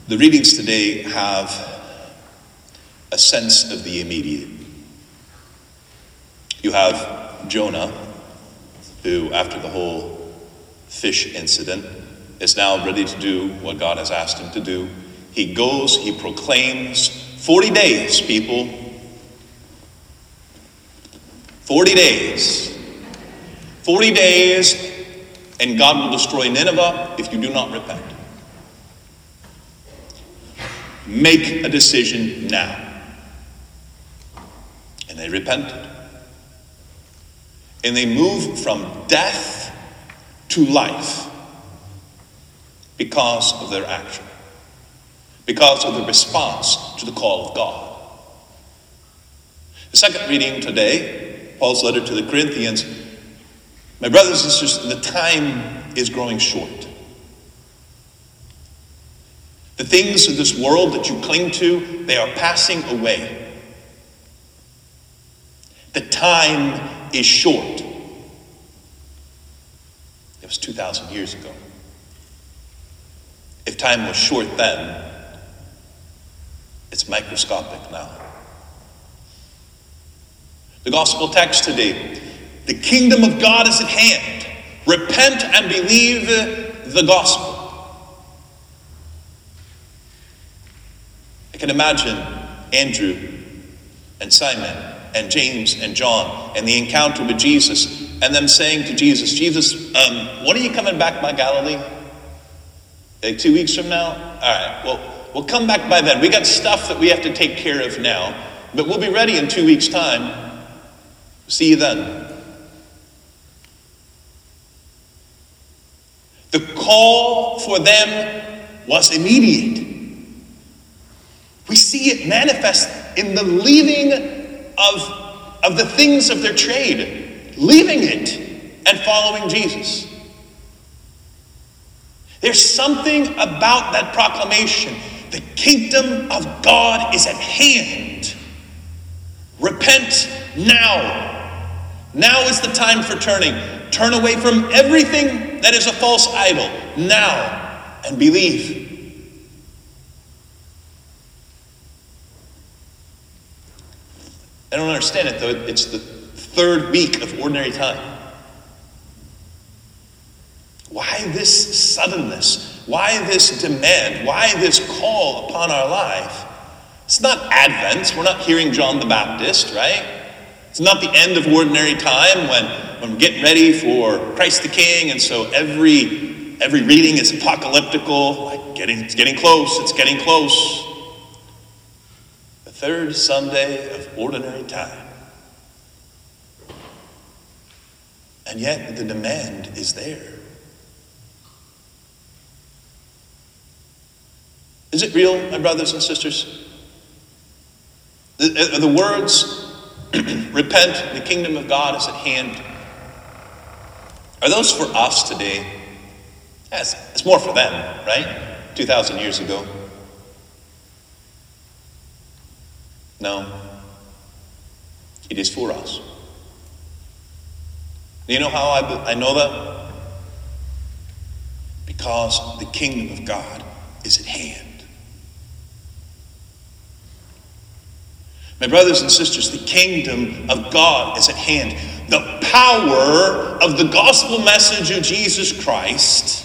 The readings today have a sense of the immediate. You have Jonah, who, after the whole fish incident, is now ready to do what God has asked him to do. He goes, he proclaims, 40 days, people. 40 days. 40 days, and God will destroy Nineveh if you do not repent. Make a decision now. And they repented. And they moved from death to life because of their action. Because of the response to the call of God. The second reading today, Paul's letter to the Corinthians. My brothers and sisters, the time is growing short. The things of this world that you cling to, they are passing away. The time is short. It was 2,000 years ago. If time was short then, it's microscopic now. The gospel text today, the kingdom of God is at hand. Repent and believe the gospel. I can imagine Andrew and Simon and James and John and the encounter with Jesus and them saying to Jesus, Jesus, when are you coming back by Galilee? Like 2 weeks from now? All right, well, we'll come back by then. We got stuff that we have to take care of now, but we'll be ready in 2 weeks' time. See you then. The call for them was immediate. We see it manifest in the leaving of the things of their trade, leaving it and following Jesus. There's something about that proclamation. The kingdom of God is at hand. Repent now. Now is the time for turning. Turn away from everything that is a false idol now and believe. I don't understand it though. It's the third week of ordinary time. Why this suddenness? Why this demand? Why this call upon our life? It's not Advent. We're not hearing John the Baptist, right? It's not the end of ordinary time when we're getting ready for Christ the King, and so every reading is apocalyptical. Like it's getting close. It's getting close. The third Sunday of ordinary time. And yet the demand is there. Is it real, my brothers and sisters? The words, repent, the kingdom of God is at hand. Are those for us today? Yes, it's more for them, right? 2,000 years ago. No, it is for us. Do you know how I know that? Because the kingdom of God is at hand. My brothers and sisters, the kingdom of God is at hand. The power of the gospel message of Jesus Christ,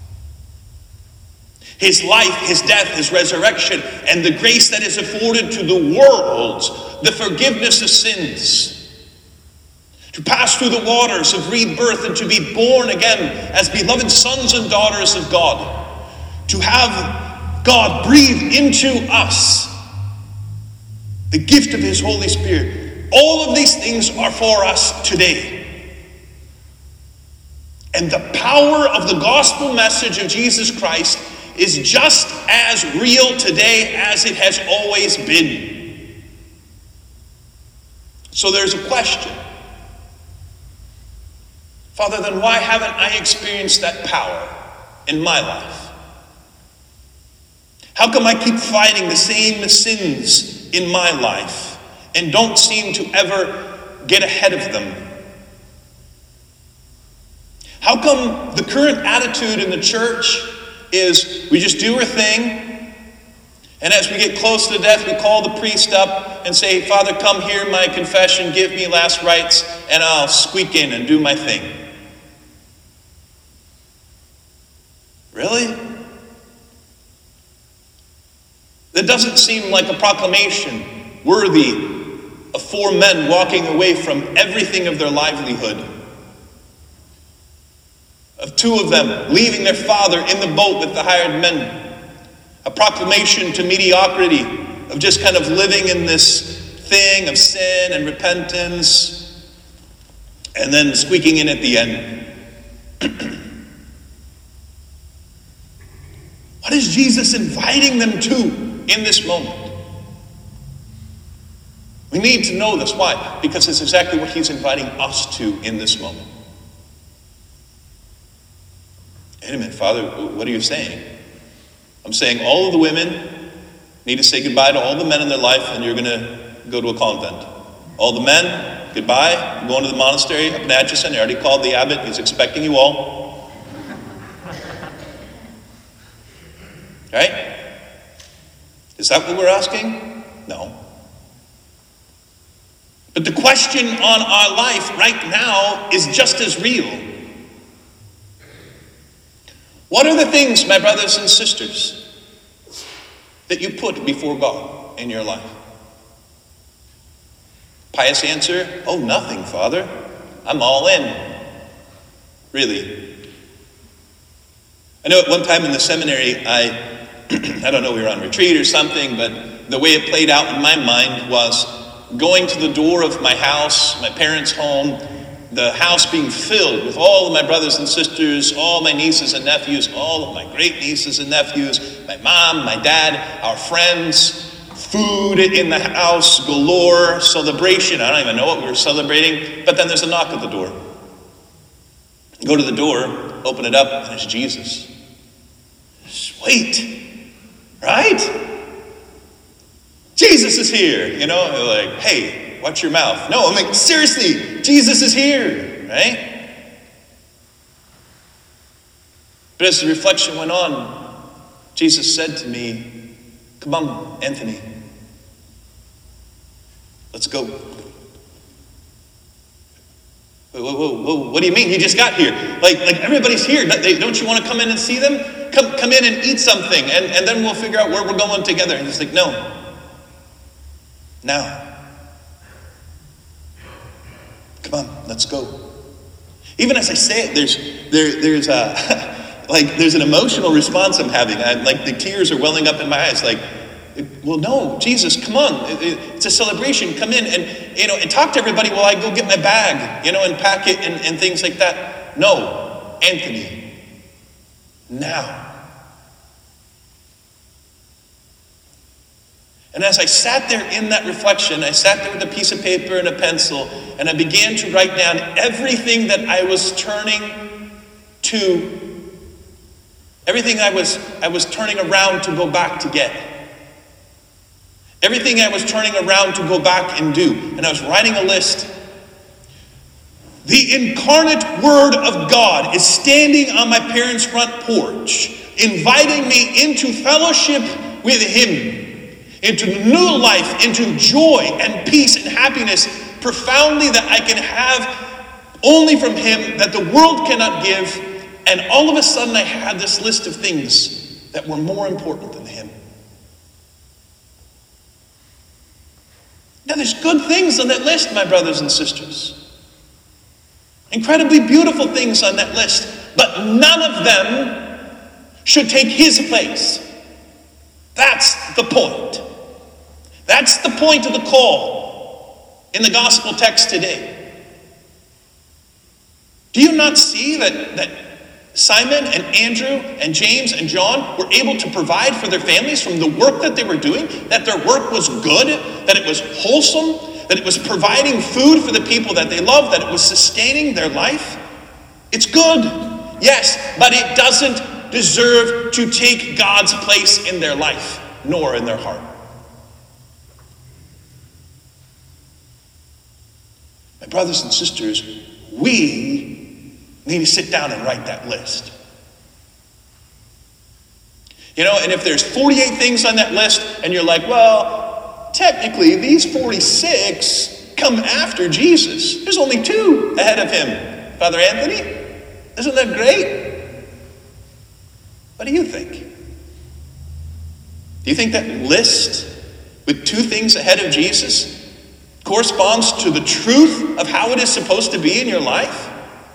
his life, his death, his resurrection, and the grace that is afforded to the world, the forgiveness of sins, to pass through the waters of rebirth and to be born again as beloved sons and daughters of God, to have God breathe into us the gift of his Holy Spirit. All of these things are for us today. And the power of the gospel message of Jesus Christ is just as real today as it has always been. So there's a question. Father, then why haven't I experienced that power in my life? How come I keep fighting the same sins in my life and don't seem to ever get ahead of them? How come the current attitude in the church is we just do our thing And as we get close to death, we call the priest up and say, Father, come hear my confession, give me last rites, and I'll squeak in and do my thing. Really? That doesn't seem like a proclamation worthy of four men walking away from everything of their livelihood. Of two of them leaving their father in the boat with the hired men. A proclamation to mediocrity of just kind of living in this thing of sin and repentance, and then squeaking in at the end. What is Jesus inviting them to in this moment? We need to know this. Why? Because it's exactly what he's inviting us to in this moment. Wait a minute, Father, what are you saying? I'm saying all of the women need to say goodbye to all the men in their life, and you're going to go to a convent. All the men, goodbye. I'm going to the monastery up in Atchison. I already called the abbot. He's expecting you all. Right? Is that what we're asking? No. But the question on our life right now is just as real. What are the things, my brothers and sisters, that you put before God in your life? Pious answer, oh, nothing, Father. I'm all in. Really. I know at one time in the seminary, I don't know, we were on retreat or something, but the way it played out in my mind was going to the door of my house, my parents' home, the house being filled with all of my brothers and sisters, all my nieces and nephews, all of my great nieces and nephews, my mom, my dad, our friends, food in the house, galore, celebration. I don't even know what we were celebrating, but then there's a knock at the door. Go to the door, open it up, and it's Jesus. Sweet, right? Jesus is here, you know, they're like, hey, watch your mouth. No, I'm like, seriously, Jesus is here, right? But as the reflection went on, Jesus said to me, come on, Anthony, let's go. Whoa, what do you mean? He just got here. Like everybody's here. Don't you want to come in and see them? Come in and eat something, and then we'll figure out where we're going together. And he's like, no. Now. Come on, let's go. Even as I say it, there's an emotional response I'm having. Like the tears are welling up in my eyes. Like, well, no, Jesus, come on. It's a celebration. Come in and talk to everybody while I go get my bag, and pack it and things like that. No, Anthony, now. And as I sat there in that reflection, I sat there with a piece of paper and a pencil, and I began to write down everything that I was turning to, everything I was turning around to go back to get. Everything I was turning around to go back and do. And I was writing a list. The incarnate Word of God is standing on my parents' front porch, inviting me into fellowship with Him, into new life, into joy and peace and happiness profoundly that I can have only from Him, that the world cannot give. And all of a sudden I had this list of things that were more important than Him. Now there's good things on that list, my brothers and sisters. Incredibly beautiful things on that list, but none of them should take His place. That's the point. That's the point of the call in the gospel text today. Do you not see that Simon and Andrew and James and John were able to provide for their families from the work that they were doing, that their work was good, that it was wholesome, that it was providing food for the people that they loved, that it was sustaining their life? It's good, yes, but it doesn't deserve to take God's place in their life, nor in their heart. My brothers and sisters, we need to sit down and write that list. And if there's 48 things on that list, and you're like, well, technically these 46 come after Jesus. There's only 2 ahead of him. Father Anthony, isn't that great? What do you think? Do you think that list with 2 things ahead of Jesus corresponds to the truth of how it is supposed to be in your life?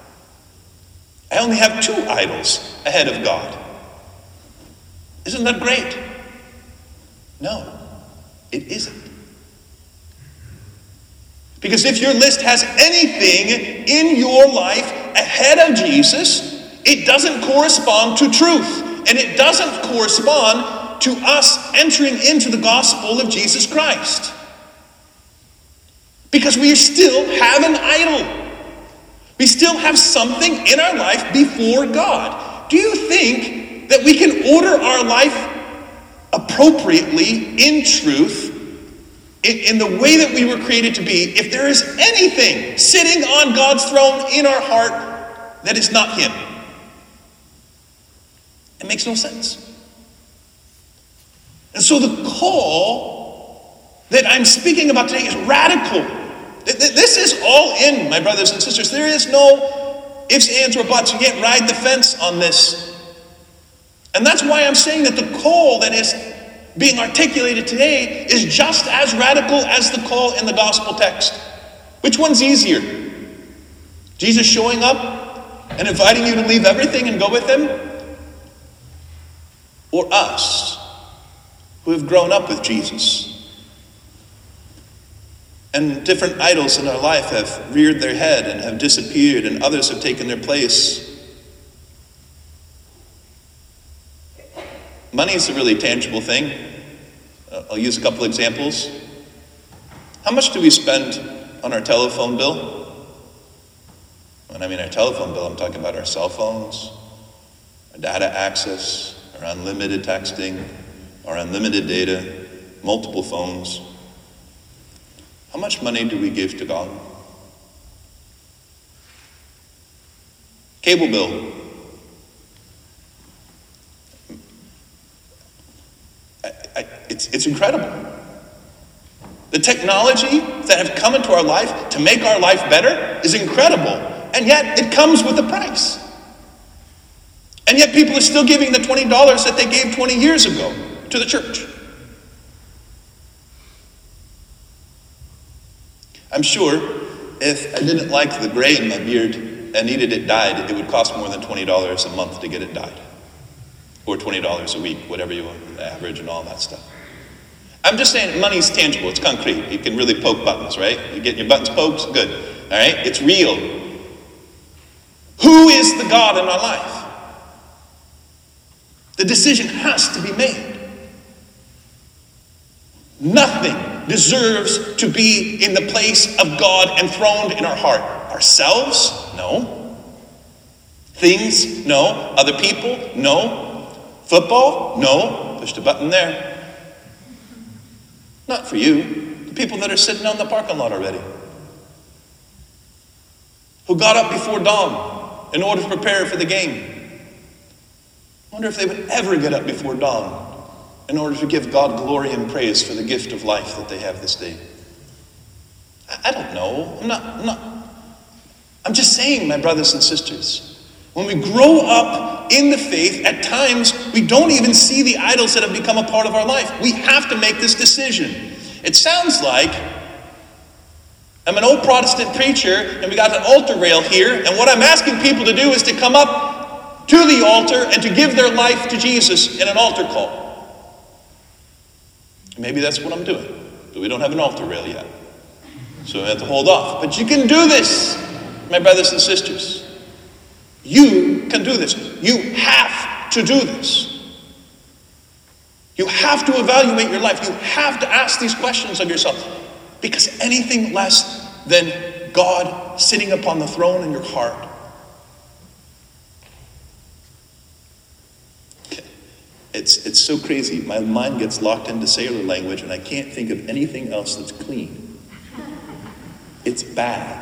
I only have 2 idols ahead of God. Isn't that great? No, it isn't. Because if your list has anything in your life ahead of Jesus, it doesn't correspond to truth. And it doesn't correspond to us entering into the gospel of Jesus Christ. Because we still have an idol. We still have something in our life before God. Do you think that we can order our life appropriately in truth, in the way that we were created to be, if there is anything sitting on God's throne in our heart that is not him? It makes no sense. And so the call that I'm speaking about today is radical. This is all in, my brothers and sisters. There is no ifs, ands, or buts. You can't ride the fence on this. And that's why I'm saying that the call that is being articulated today is just as radical as the call in the gospel text. Which one's easier? Jesus showing up and inviting you to leave everything and go with him? Or us, who have grown up with Jesus? And different idols in our life have reared their head and have disappeared, and others have taken their place. Money is a really tangible thing. I'll use a couple examples. How much do we spend on our telephone bill? When I mean our telephone bill, I'm talking about our cell phones, our data access, our unlimited texting, our unlimited data, multiple phones. How much money do we give to God? Cable bill. It's incredible. The technology that have come into our life to make our life better is incredible. And yet it comes with a price. And yet people are still giving the $20 that they gave 20 years ago to the church. I'm sure if I didn't like the gray in my beard and needed it dyed, it would cost more than $20 a month to get it dyed. Or $20 a week, whatever you want, the average and all that stuff. I'm just saying money's tangible, it's concrete. You can really poke buttons, right? You get your buttons poked, good. All right, it's real. Who is the God in our life? The decision has to be made. Nothing deserves to be in the place of God enthroned in our heart. Ourselves? No. Things? No. Other people? No. Football? No. Push the button there. Not for you. The people that are sitting on the parking lot already. Who got up before dawn in order to prepare for the game. I wonder if they would ever get up before dawn in order to give God glory and praise for the gift of life that they have this day. I don't know. I'm just saying, my brothers and sisters, when we grow up in the faith, at times we don't even see the idols that have become a part of our life. We have to make this decision. It sounds like I'm an old Protestant preacher and we got an altar rail here, and what I'm asking people to do is to come up to the altar and to give their life to Jesus in an altar call. Maybe that's what I'm doing, but we don't have an altar rail yet. So we have to hold off. But you can do this, my brothers and sisters. You can do this. You have to do this. You have to evaluate your life. You have to ask these questions of yourself. Because anything less than God sitting upon the throne in your heart, it's so crazy. My mind gets locked into sailor language and I can't think of anything else that's clean. It's bad.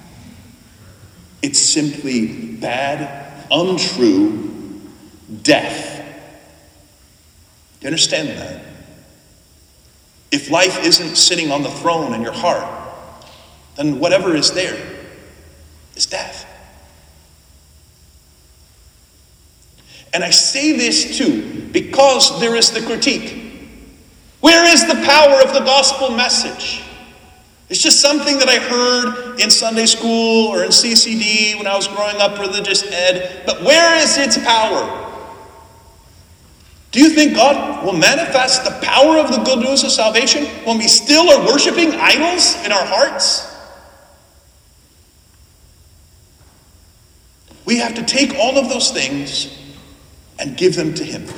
It's simply bad, untrue death. you understand that? If life isn't sitting on the throne in your heart, then whatever is there is death. And I say this too because there is the critique. Where is the power of the gospel message? It's just something that I heard in Sunday school or in CCD when I was growing up, religious ed. But where is its power? Do you think God will manifest the power of the good news of salvation when we still are worshiping idols in our hearts? We have to take all of those things and give them to Him.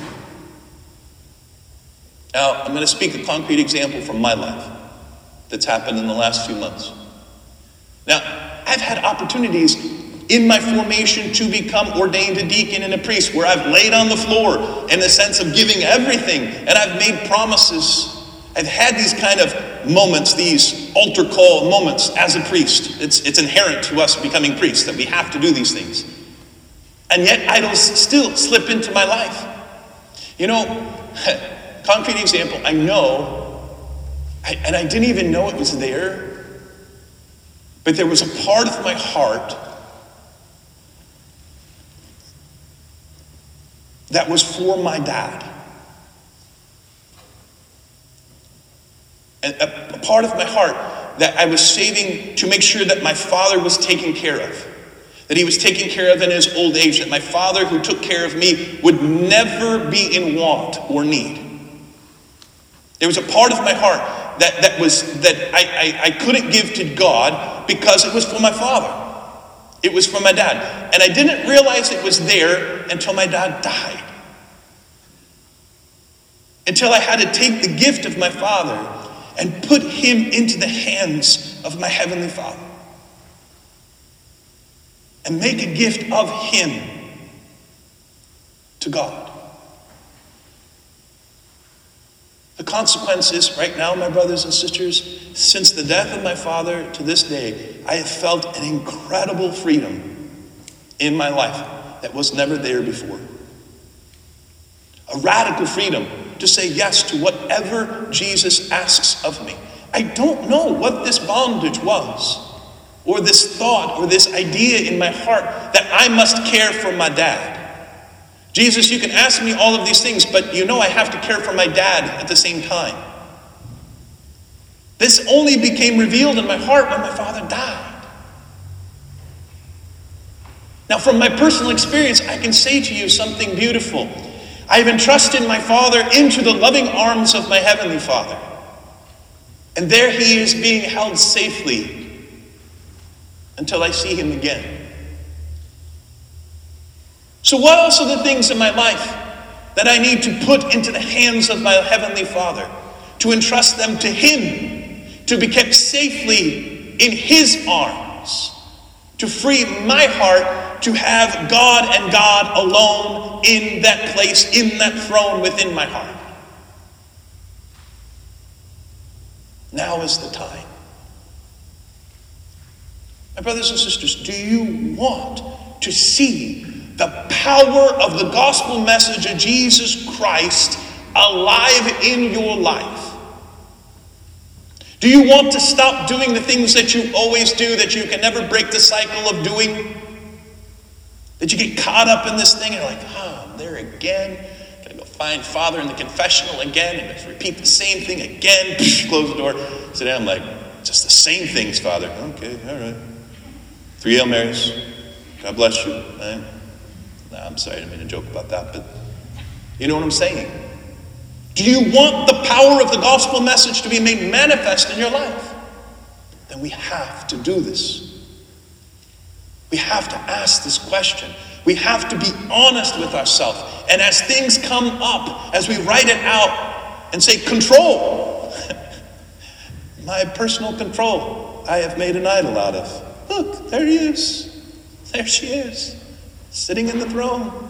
Now, I'm going to speak a concrete example from my life that's happened in the last few months. Now, I've had opportunities in my formation to become ordained a deacon and a priest where I've laid on the floor in the sense of giving everything, and I've made promises. I've had these kind of moments, these altar call moments as a priest. It's inherent to us becoming priests that we have to do these things. And yet idols still slip into my life. You know, concrete example, I know, and I didn't even know it was there, but there was a part of my heart that was for my dad. And a part of my heart that I was saving to make sure that my father was taken care of. That he was taken care of in his old age. That my father, who took care of me, would never be in want or need. There was a part of my heart that I couldn't give to God because it was for my father. It was for my dad. And I didn't realize it was there until my dad died. Until I had to take the gift of my father and put him into the hands of my Heavenly Father. And make a gift of him to God. The consequence is, right now, my brothers and sisters, since the death of my father to this day, I have felt an incredible freedom in my life that was never there before. A radical freedom to say yes to whatever Jesus asks of me. I don't know what this bondage was, or this thought, or this idea in my heart that I must care for my dad. Jesus, you can ask me all of these things, but you know I have to care for my dad at the same time. This only became revealed in my heart when my father died. Now, from my personal experience, I can say to you something beautiful. I have entrusted my father into the loving arms of my Heavenly Father. And there he is being held safely until I see him again. So what else are the things in my life that I need to put into the hands of my Heavenly Father, to entrust them to him, to be kept safely in his arms, to free my heart to have God and God alone in that place, in that throne within my heart? Now is the time. My brothers and sisters, do you want to see the power of the gospel message of Jesus Christ alive in your life? Do you want to stop doing the things that you always do, that you can never break the cycle of doing? That you get caught up in this thing and you're like, I'm there again. Gotta go find Father in the confessional again and just repeat the same thing again. Close the door. Sit down, I'm like, just the same things, Father. Okay, all right. 3 Hail Marys. God bless you. I'm sorry, I didn't mean to joke about that, but you know what I'm saying. Do you want the power of the gospel message to be made manifest in your life? Then we have to do this. We have to ask this question. We have to be honest with ourselves. And as things come up, as we write it out and say, control, my personal control, I have made an idol out of. Look, there he is. There she is, sitting in the throne.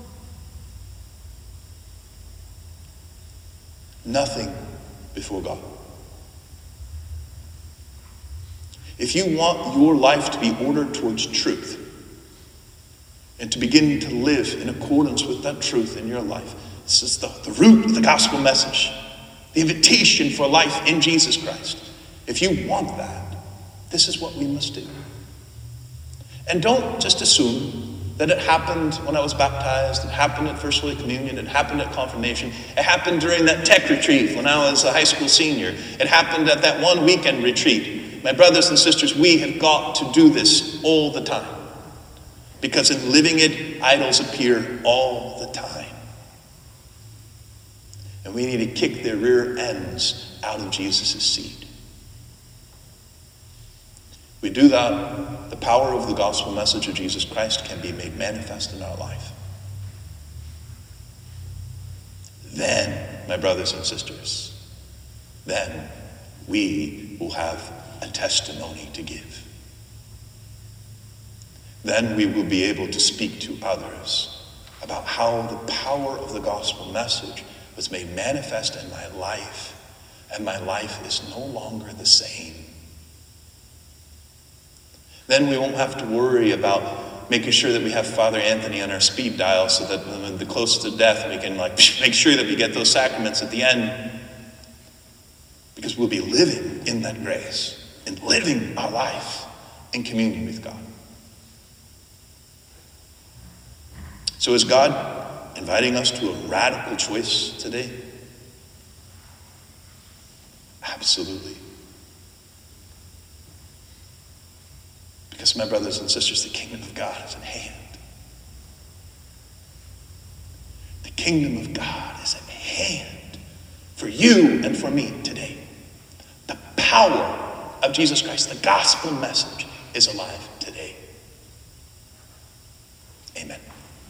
Nothing before God. If you want your life to be ordered towards truth and to begin to live in accordance with that truth in your life, This is the root of the gospel message. The invitation for life in Jesus Christ. If you want that, this is what we must do. And don't just assume that it happened when I was baptized, it happened at First Holy Communion, it happened at confirmation, it happened during that tech retreat when I was a high school senior, it happened at that one weekend retreat. My brothers and sisters, we have got to do this all the time. Because in living it, idols appear all the time. And we need to kick their rear ends out of Jesus' seed. We do that, the power of the gospel message of Jesus Christ can be made manifest in our life. Then, my brothers and sisters, then we will have a testimony to give. Then we will be able to speak to others about how the power of the gospel message was made manifest in my life, and my life is no longer the same. Then we won't have to worry about making sure that we have Father Anthony on our speed dial so that when the closest to death we can make sure that we get those sacraments at the end. Because we'll be living in that grace and living our life in communion with God. So is God inviting us to a radical choice today? Absolutely. Because, my brothers and sisters, the kingdom of God is at hand. The kingdom of God is at hand for you and for me today. The power of Jesus Christ, the gospel message, is alive today. Amen.